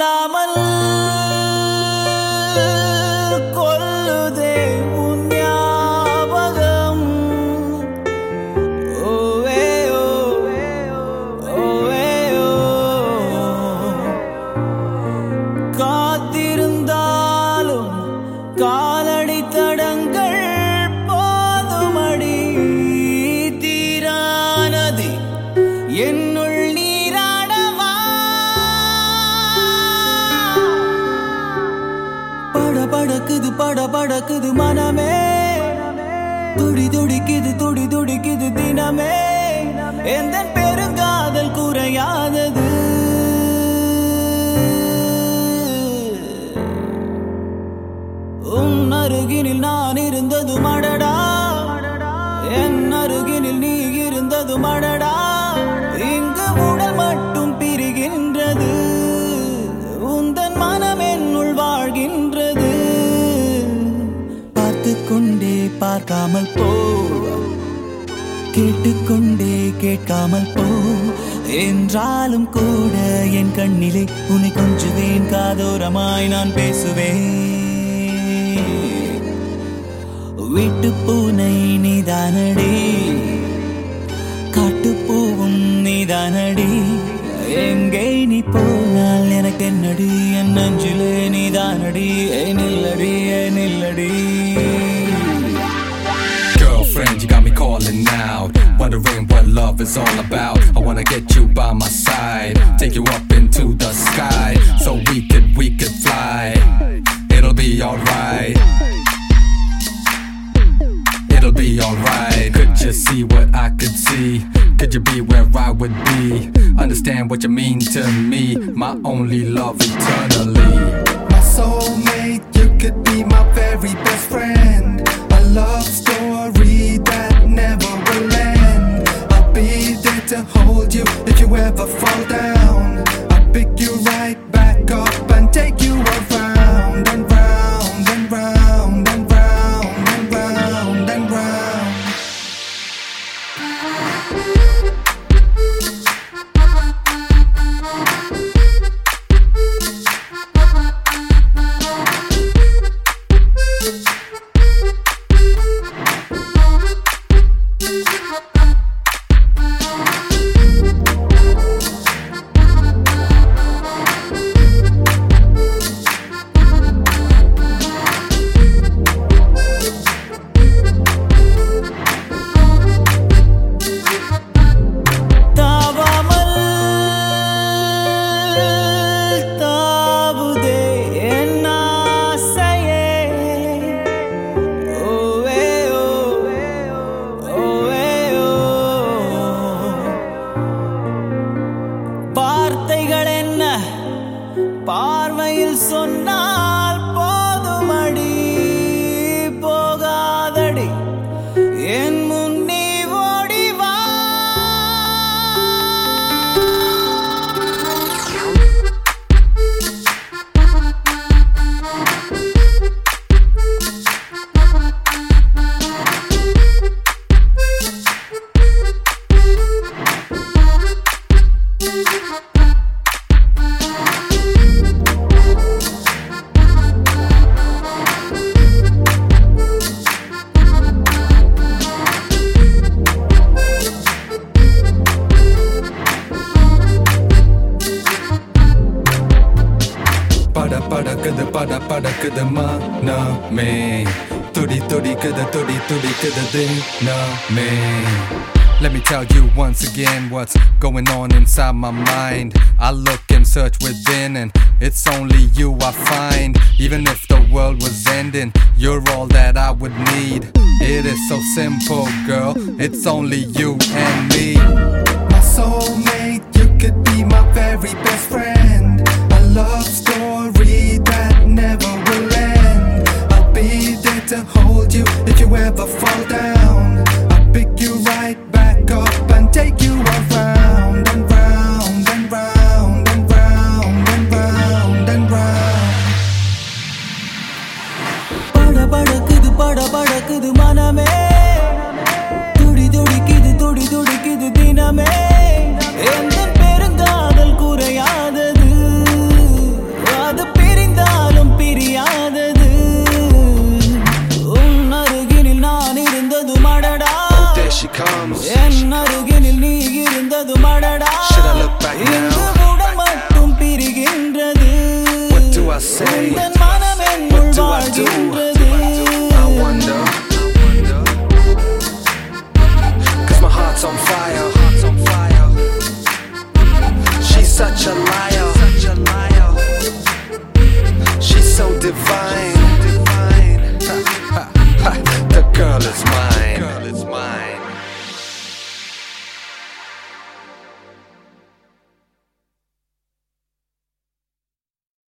சொல்லாமல் கொல்லுதே உன் ஞாபகம். ஓவே ஓவே ஓவே ஓ காத்திருந்தாலும் காலடி தடங்கள் போதுமடி. தீரானது என்னுள் நீராடவா. படபடக்குது படபடக்குது மனமே, துடி துடிக்குது துடி துடிக்குது தினமே. எந்த பெருங்காதல் குறையாதது. உன் அருகினில் நான் இருந்தது மடடா, என் அருகினில் நீ இருந்தது மடடா. இங்கு உடல் மட்டும் பிரிகின்றது, உந்தன் மனம் என்னுள் வாழ்கின்றது. பார்த்து கொண்டே பார்க்காமல் போ, கேட்டுக்கொண்டே கேட்காமல் போ. என்றாலும் கூட என் கண்ணிலே உன்னை கொஞ்சுவேன், காதோரமாய் நான் பேசுவேன். வீட்டு பூனை நீதானடி, காட்டுப்பூவும் நீதானடி. எங்கே நீ போனால் எனக்கு என்னடி, என் நெஞ்சிலே நீதானடி. நில்லடி நில்லடி. Girlfriend, you got me calling out, wondering what love is all about. I wanna get you by my side, take you up into the sky, so we could fly. It'll be alright. It'll be alright. Could you see what I could see? Could you be where I would be? Understand what you mean to me, my only love eternally. My soulmate, you could be my very best friend. A love story that never will end. I'll be there to hold you if you ever fall down. I'll pick you right back up and take you around and round and round and round and round and round. வார்த்தைகள் என்ன பார்வையில் சொன்னால் போதுமடி. போகாதடி என் முன் நீ ஓடி வா. படக்குது மனமே, துடி துடிக்குது துடி துடிக்குது தினமே. Let me tell you once again what's going on inside my mind. I look and search within and it's only you I find. Even if the world was ending, you're all that I would need. It is so simple, girl, it's only you and me. My soulmate, you could be my very best friend. A love story that never will end. I'll be there to hold you if you ever fall down. I'll pick you right back up and take you around and round and round and round and round and round. படபடக்குது படபடக்குது மனமே, துடி துடிக்குது துடி துடிக்குது தினமே. எந்த பெருங்காதல் குறையாதது. பார்த்ததும் அடடா இந்த உடல் மட்டும் பிரிகின்றது What do I say? உந்தன் மனம் என்னுள் வாழ்கின்றது